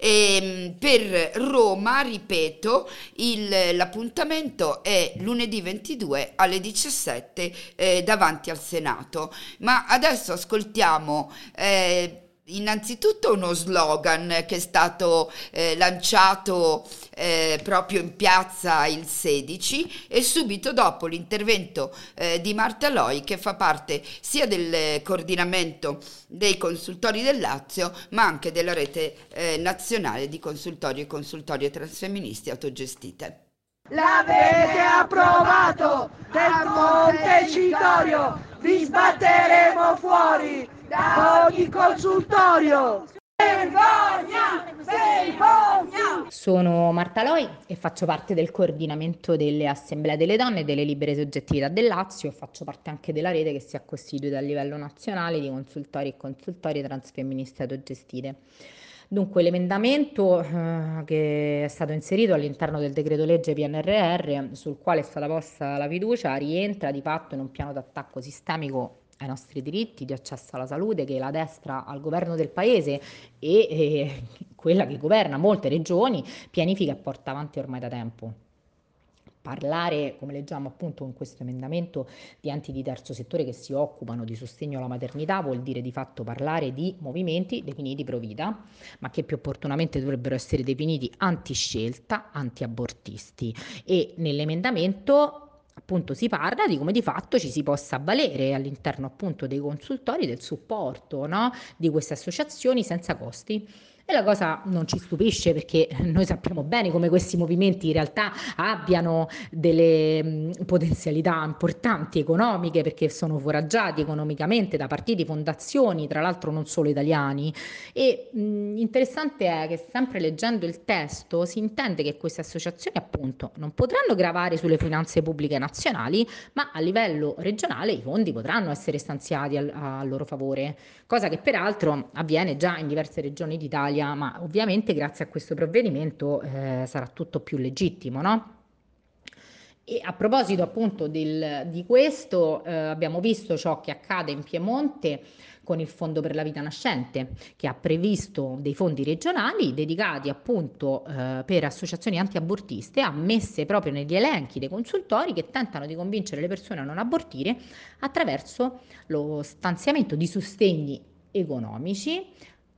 E per Roma, ripeto, il, l'appuntamento è lunedì ventidue alle diciassette eh, davanti al Senato. Ma adesso ascoltiamo eh, innanzitutto uno slogan che è stato eh, lanciato eh, proprio in piazza il sedici, e subito dopo l'intervento eh, di Marta Loi, che fa parte sia del coordinamento dei consultori del Lazio ma anche della rete eh, nazionale di consultori e consultorie transfemministi autogestite. L'avete approvato del Montecitorio, vi sbatteremo fuori da ogni consultorio. Vergogna! Vergogna! Sono Marta Loi e faccio parte del coordinamento delle assemblee delle donne e delle libere soggettività del Lazio, e faccio parte anche della rete che si è costituita a livello nazionale di consultori e consultorie transfemministe autogestite. Dunque, l'emendamento eh, che è stato inserito all'interno del decreto legge P N R R, sul quale è stata posta la fiducia, rientra di fatto in un piano d'attacco sistemico ai nostri diritti di accesso alla salute che la destra al governo del paese e, e quella che governa molte regioni pianifica e porta avanti ormai da tempo. Parlare, come leggiamo appunto in questo emendamento, di enti di terzo settore che si occupano di sostegno alla maternità vuol dire di fatto parlare di movimenti definiti pro vita, ma che più opportunamente dovrebbero essere definiti antiscelta, antiabortisti. E nell'emendamento appunto si parla di come di fatto ci si possa avvalere all'interno appunto dei consultori del supporto, no, di queste associazioni senza costi. E la cosa non ci stupisce, perché noi sappiamo bene come questi movimenti in realtà abbiano delle mh, potenzialità importanti economiche, perché sono foraggiati economicamente da partiti, fondazioni, tra l'altro non solo italiani. E mh, interessante è che sempre leggendo il testo si intende che queste associazioni appunto non potranno gravare sulle finanze pubbliche nazionali, ma a livello regionale i fondi potranno essere stanziati al, a loro favore, cosa che peraltro avviene già in diverse regioni d'Italia, ma ovviamente grazie a questo provvedimento eh, sarà tutto più legittimo, no? E a proposito appunto del, di questo, eh, abbiamo visto ciò che accade in Piemonte con il Fondo per la Vita Nascente, che ha previsto dei fondi regionali dedicati appunto eh, per associazioni antiabortiste, ammesse proprio negli elenchi dei consultori che tentano di convincere le persone a non abortire attraverso lo stanziamento di sostegni economici,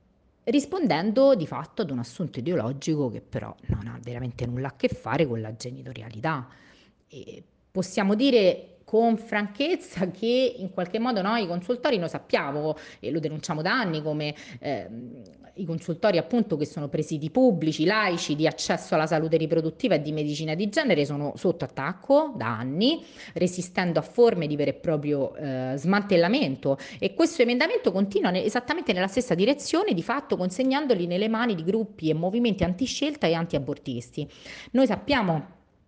rispondendo di fatto ad un assunto ideologico che però non ha veramente nulla a che fare con la genitorialità. E possiamo dire con franchezza che in qualche modo noi consultori lo sappiamo e lo denunciamo da anni come eh, i consultori appunto che sono presidi pubblici, laici, di accesso alla salute riproduttiva e di medicina di genere sono sotto attacco da anni, resistendo a forme di vero e proprio eh, smantellamento, e questo emendamento continua ne- esattamente nella stessa direzione, di fatto consegnandoli nelle mani di gruppi e movimenti antiscelta e antiabortisti. Noi sappiamo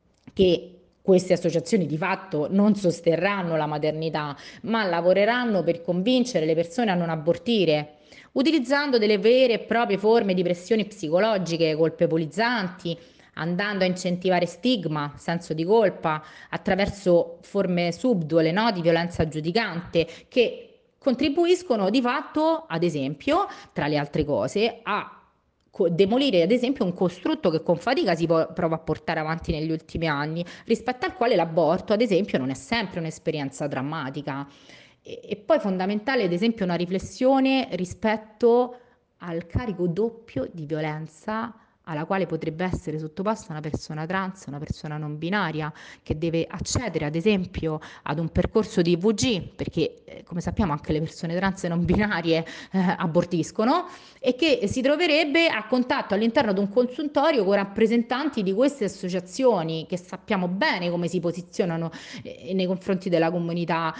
che queste associazioni di fatto non sosterranno la maternità, ma lavoreranno per convincere le persone a non abortire, utilizzando delle vere e proprie forme di pressioni psicologiche colpevolizzanti, andando a incentivare stigma, senso di colpa, attraverso forme subdole, no, di violenza giudicante, che contribuiscono di fatto, ad esempio, tra le altre cose, a demolire ad esempio un costrutto che con fatica si po- prova a portare avanti negli ultimi anni, rispetto al quale l'aborto ad esempio non è sempre un'esperienza drammatica. E, e poi fondamentale ad esempio una riflessione rispetto al carico doppio di violenza alla quale potrebbe essere sottoposta una persona trans, una persona non binaria, che deve accedere ad esempio ad un percorso di I V G, perché eh, come sappiamo anche le persone trans e non binarie eh, abortiscono, e che si troverebbe a contatto all'interno di un consultorio con rappresentanti di queste associazioni che sappiamo bene come si posizionano eh, nei confronti della comunità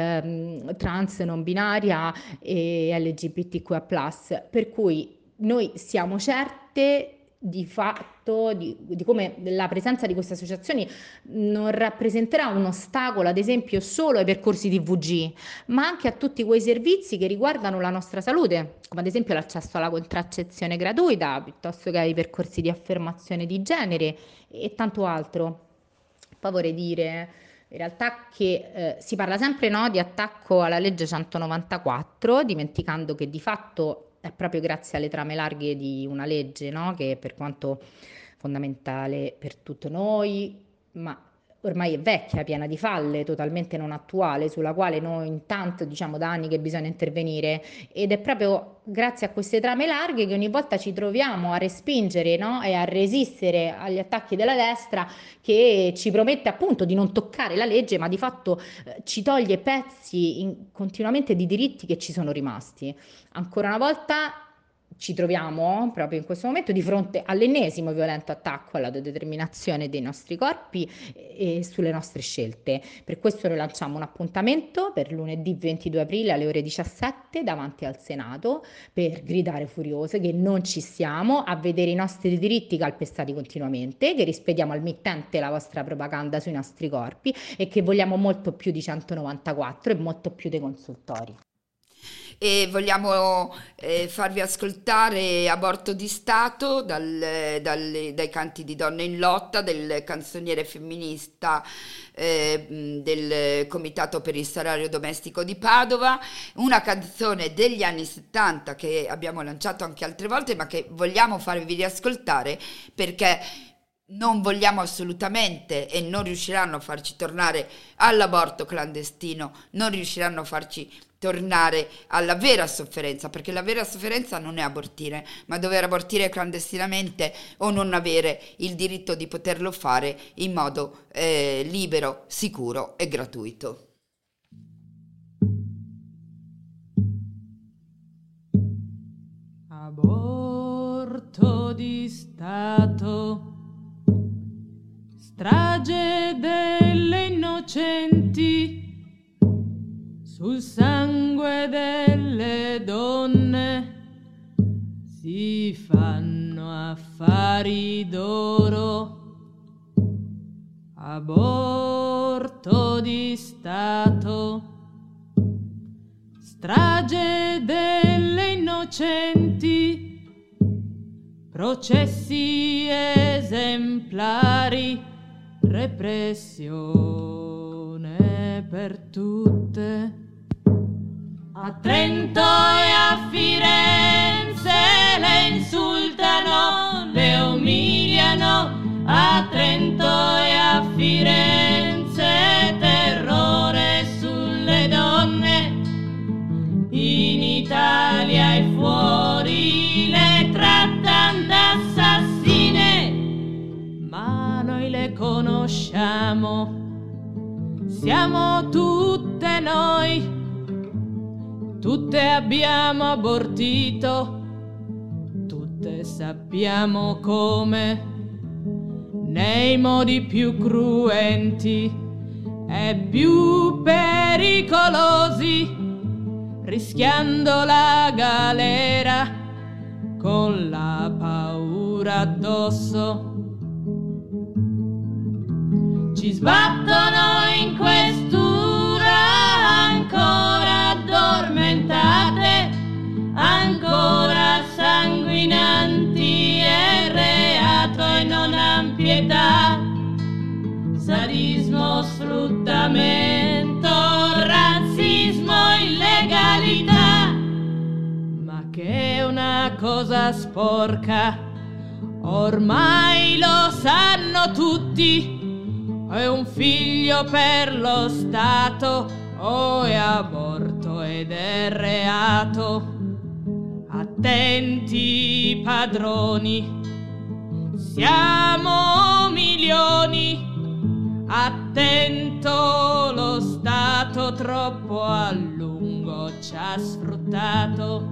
ehm, trans, non binaria e L G B T Q I plus, per cui noi siamo certe di fatto di, di come la presenza di queste associazioni non rappresenterà un ostacolo ad esempio solo ai percorsi di I V G, ma anche a tutti quei servizi che riguardano la nostra salute, come ad esempio l'accesso alla contraccezione gratuita, piuttosto che ai percorsi di affermazione di genere e tanto altro. Poi vorrei dire in realtà che eh, si parla sempre, no, di attacco alla legge centonovantaquattro, dimenticando che di fatto è proprio grazie alle trame larghe di una legge, no, che per quanto fondamentale per tutti noi, ma ormai è vecchia, piena di falle, totalmente non attuale, sulla quale noi intanto diciamo da anni che bisogna intervenire, ed è proprio grazie a queste trame larghe che ogni volta ci troviamo a respingere, no, e a resistere agli attacchi della destra, che ci promette appunto di non toccare la legge, ma di fatto eh, ci toglie pezzi in, continuamente di diritti che ci sono rimasti. Ancora una volta ci troviamo proprio in questo momento di fronte all'ennesimo violento attacco alla determinazione dei nostri corpi e sulle nostre scelte. Per questo noi lanciamo un appuntamento per lunedì ventidue aprile alle ore diciassette davanti al Senato per gridare furiose che non ci stiamo a vedere i nostri diritti calpestati continuamente, che rispediamo al mittente la vostra propaganda sui nostri corpi e che vogliamo molto più di centonovantaquattro e molto più dei consultori. E vogliamo eh, farvi ascoltare Aborto di Stato dal, dal, dai canti di Donne in Lotta, del canzoniere femminista eh, del Comitato per il Salario Domestico di Padova, una canzone degli anni settanta che abbiamo lanciato anche altre volte, ma che vogliamo farvi riascoltare perché non vogliamo assolutamente, e non riusciranno a farci tornare all'aborto clandestino, non riusciranno a farci tornare alla vera sofferenza, perché la vera sofferenza non è abortire, ma dover abortire clandestinamente o non avere il diritto di poterlo fare in modo eh, libero, sicuro e gratuito. Aborto di Stato, strage delle innocenti, sul sangue delle donne si fanno affari d'oro. Aborto di Stato, strage delle innocenti, processi esemplari, repressione per tutte. A Trento e a Firenze le insultano, le umiliano. A Trento e a Firenze terrore sulle donne. In Italia e fuori le trattano da assassine, ma noi le conosciamo, siamo tutte noi. Tutte abbiamo abortito, tutte sappiamo come, nei modi più cruenti e più pericolosi, rischiando la galera con la paura addosso. Ci sbattono in questura ancora addormentate, ancora sanguinanti, e reato e non han pietà. Sadismo, sfruttamento, razzismo, illegalità. Ma che è una cosa sporca, ormai lo sanno tutti. È un figlio per lo Stato, o è aborto ed è reato. Attenti padroni, siamo milioni. Attento, lo Stato troppo a lungo ci ha sfruttato.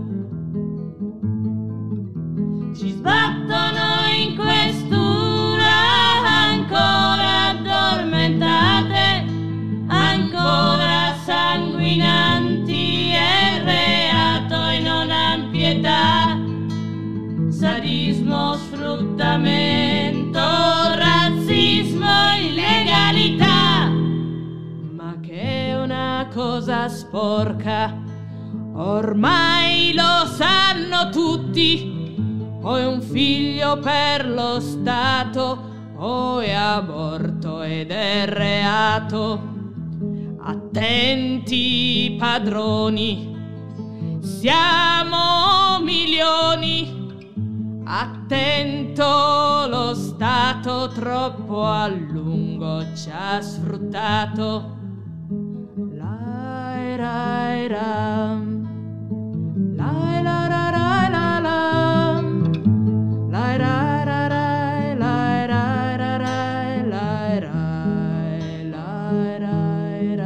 Ci sbattono in questura ancora addormentate, ancora sanguinanti, e reato e non han pietà. Sadismo, sfruttamento, razzismo, illegalità. Ma che è una cosa sporca, ormai lo sanno tutti. O è un figlio per lo Stato, o è aborto ed è reato. Attenti padroni, siamo milioni. Attento, lo Stato troppo a lungo ci ha sfruttato. Lai rai ram, lai la ra rai la lam, lai ra ra rai, lai rai ra rai, lai rai, lai rai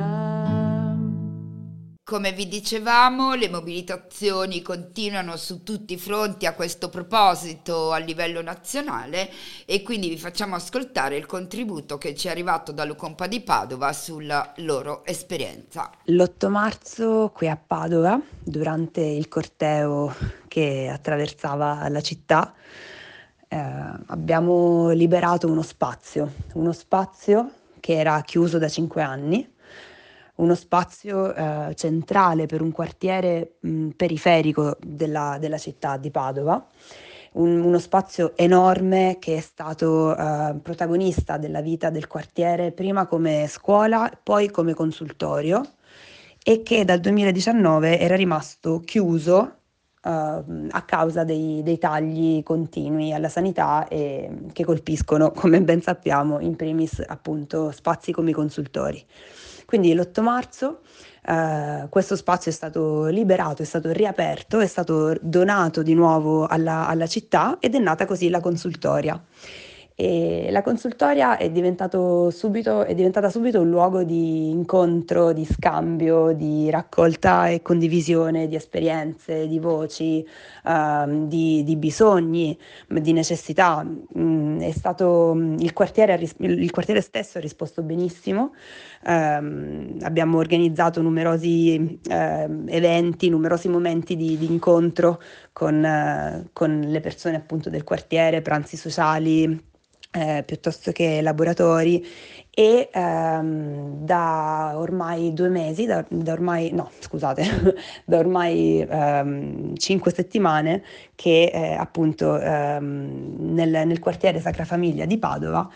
ram. Come vi dicevamo, le mobilitazioni continuano su tutti i fronti a questo proposito a livello nazionale, e quindi vi facciamo ascoltare il contributo che ci è arrivato dall'Ucompa di Padova sulla loro esperienza. L'otto marzo qui a Padova, durante il corteo che attraversava la città, eh, abbiamo liberato uno spazio, uno spazio che era chiuso da cinque anni, uno spazio eh, centrale per un quartiere mh, periferico della, della città di Padova, un, uno spazio enorme che è stato eh, protagonista della vita del quartiere, prima come scuola, poi come consultorio, e che dal duemiladiciannove era rimasto chiuso eh, a causa dei, dei tagli continui alla sanità e che colpiscono, come ben sappiamo, in primis appunto spazi come i consultori. Quindi l'otto marzo eh, questo spazio è stato liberato, è stato riaperto, è stato donato di nuovo alla, alla città, ed è nata così la consultoria. E la consultoria è diventato subito, è diventata subito un luogo di incontro, di scambio, di raccolta e condivisione di esperienze, di voci, uh, di, di bisogni, di necessità. Mm, è stato, il, quartiere, il quartiere stesso ha risposto benissimo. Um, abbiamo organizzato numerosi uh, eventi, numerosi momenti di, di incontro con, uh, con le persone appunto del quartiere, pranzi sociali, Eh, piuttosto che laboratori, e ehm, da ormai due mesi, da, da ormai no scusate, da ormai ehm, cinque settimane che eh, appunto ehm, nel, nel quartiere Sacra Famiglia di Padova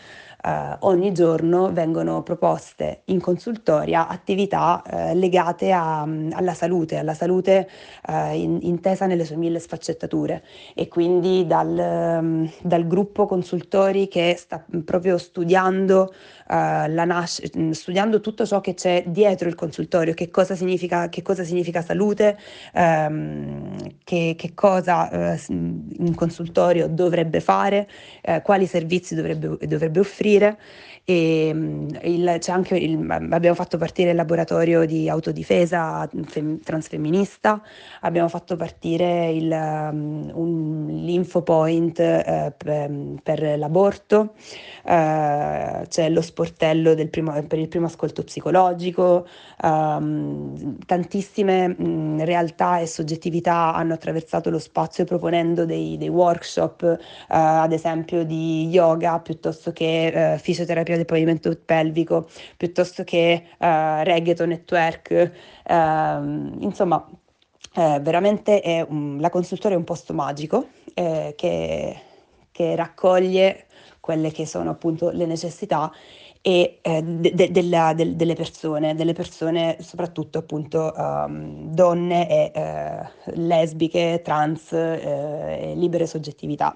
eh, ogni giorno vengono proposte in consultoria attività eh, legate a, alla salute, alla salute eh, in, intesa nelle sue mille sfaccettature, e quindi dal, dal gruppo consultori che sta proprio studiando Uh, la nas- studiando tutto ciò che c'è dietro il consultorio, che cosa significa, che cosa significa salute, um, che, che cosa uh, un consultorio dovrebbe fare, uh, quali servizi dovrebbe, dovrebbe offrire. E il, c'è anche il, abbiamo fatto partire il laboratorio di autodifesa fem, transfemminista, abbiamo fatto partire il, um, un, l'info point uh, per, per l'aborto, uh, c'è lo sportello del primo, per il primo ascolto psicologico, um, tantissime mh, realtà e soggettività hanno attraversato lo spazio proponendo dei, dei workshop, uh, ad esempio di yoga, piuttosto che uh, fisioterapia del pavimento pelvico, piuttosto che uh, reggaeton network, uh, insomma eh, veramente è un, la consultoria è un posto magico eh, che, che raccoglie quelle che sono appunto le necessità e eh, de, de, della, de, delle persone, delle persone soprattutto appunto um, donne e uh, lesbiche, trans eh, e libere soggettività.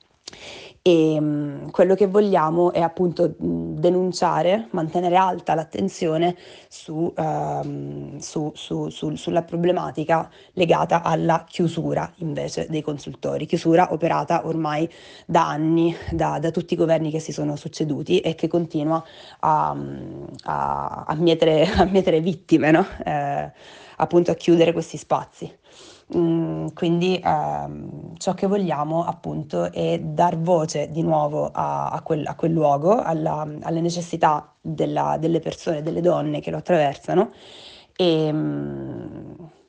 E um, quello che vogliamo è appunto denunciare, mantenere alta l'attenzione su, um, su, su, su, sulla problematica legata alla chiusura invece dei consultori, chiusura operata ormai da anni da, da tutti i governi che si sono succeduti e che continua a, a, a, mietere, a mietere vittime, no? eh, appunto a chiudere questi spazi. Mm, quindi ehm, ciò che vogliamo appunto è dar voce di nuovo a, a, quel, a quel luogo, alla, alle necessità della, delle persone, delle donne che lo attraversano e, mm,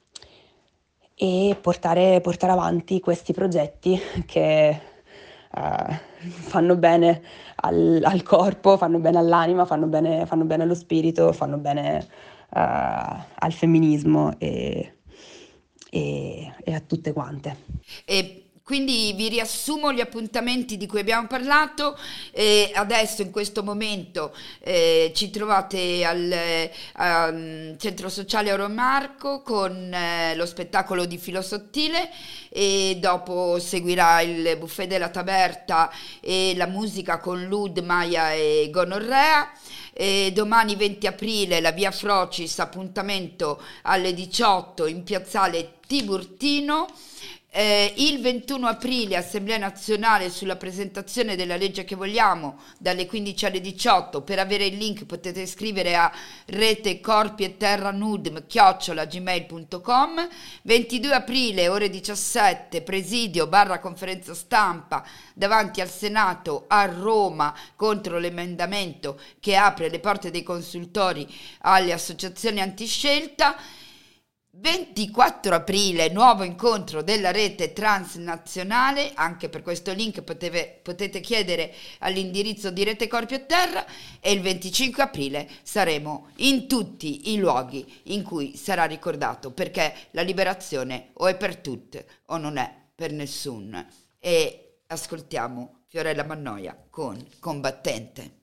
e portare, portare avanti questi progetti che eh, fanno bene al, al corpo, fanno bene all'anima, fanno bene, fanno bene allo spirito, fanno bene eh, al femminismo e E, e a tutte quante. E quindi vi riassumo gli appuntamenti di cui abbiamo parlato. E adesso in questo momento eh, ci trovate al, al Centro Sociale Euromarco con eh, lo spettacolo di Filo Sottile, e dopo seguirà il Buffet della Taberta e la musica con Lud, Maya e Gonorrea. E domani venti aprile la via Frocis, appuntamento alle diciotto in piazzale Tiburtino. Eh, il ventuno aprile Assemblea Nazionale sulla presentazione della legge che vogliamo, dalle quindici alle diciotto. Per avere il link potete scrivere a rete corpi e terra nudm chiocciola gmail punto com. ventidue aprile ore diciassette presidio barra conferenza stampa davanti al Senato a Roma contro l'emendamento che apre le porte dei consultori alle associazioni antiscelta. ventiquattro aprile nuovo incontro della rete transnazionale, anche per questo link potete, potete chiedere all'indirizzo di Rete Corpi e Terra, e il venticinque aprile saremo in tutti i luoghi in cui sarà ricordato, perché la liberazione o è per tutte o non è per nessuno. E ascoltiamo Fiorella Mannoia con Combattente.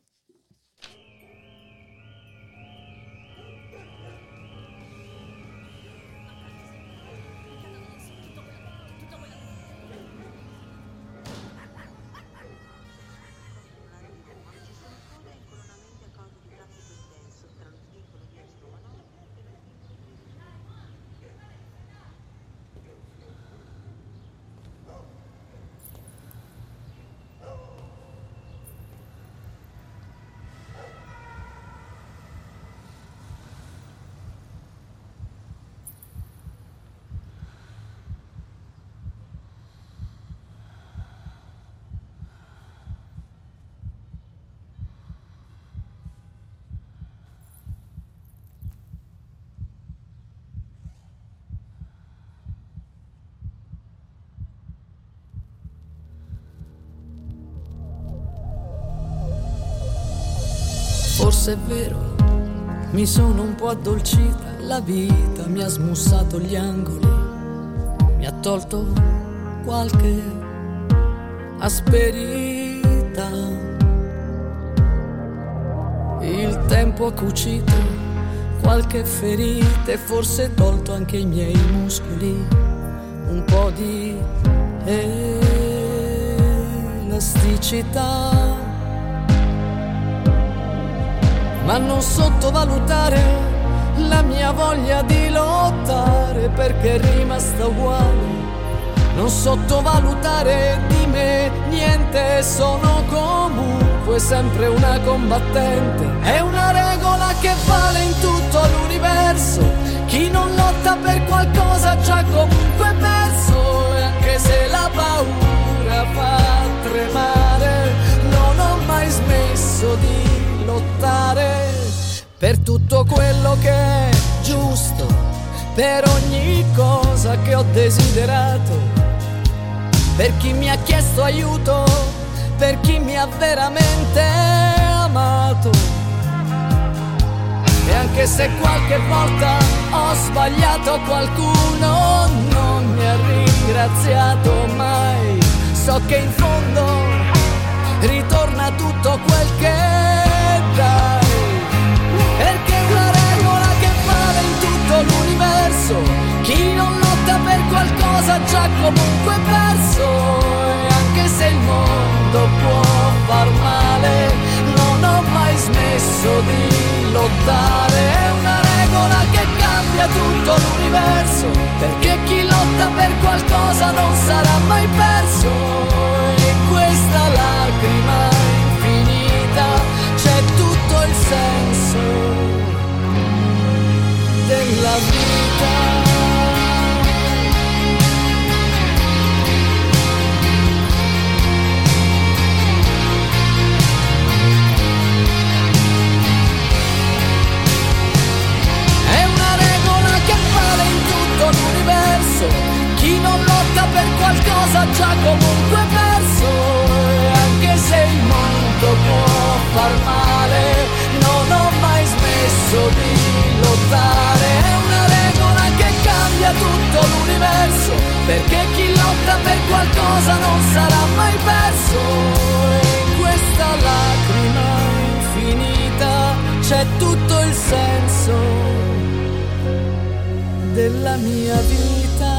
Forse è vero, mi sono un po' addolcita, la vita mi ha smussato gli angoli, mi ha tolto qualche asperità. Il tempo ha cucito qualche ferita e forse tolto anche i miei muscoli un po' di elasticità. Ma non sottovalutare la mia voglia di lottare, perché è rimasta uguale. Non sottovalutare di me niente, sono comunque sempre una combattente. È una regola che vale in tutto l'universo: chi non lotta per qualcosa già comunque perso. E anche se la paura fa tremare, non ho mai smesso di lottare per tutto quello che è giusto, per ogni cosa che ho desiderato, per chi mi ha chiesto aiuto, per chi mi ha veramente amato. E anche se qualche volta ho sbagliato, qualcuno non mi ha ringraziato mai, so che in fondo ritorna tutto quel che dai. Perché è una regola che vale in tutto l'universo: chi non lotta per qualcosa già comunque perso. E anche se il mondo può far male, non ho mai smesso di lottare. È una regola che cambia tutto l'universo, perché chi lotta per qualcosa non sarà mai perso. E in questa lacrima infinita c'è tutto il senso della vita. L'universo, chi non lotta per qualcosa già comunque perso. E anche se il mondo può far male, non ho mai smesso di lottare. È una regola che cambia tutto l'universo, perché chi lotta per qualcosa non sarà mai perso. E in questa lacrima infinita c'è tutto il senso della mia vita.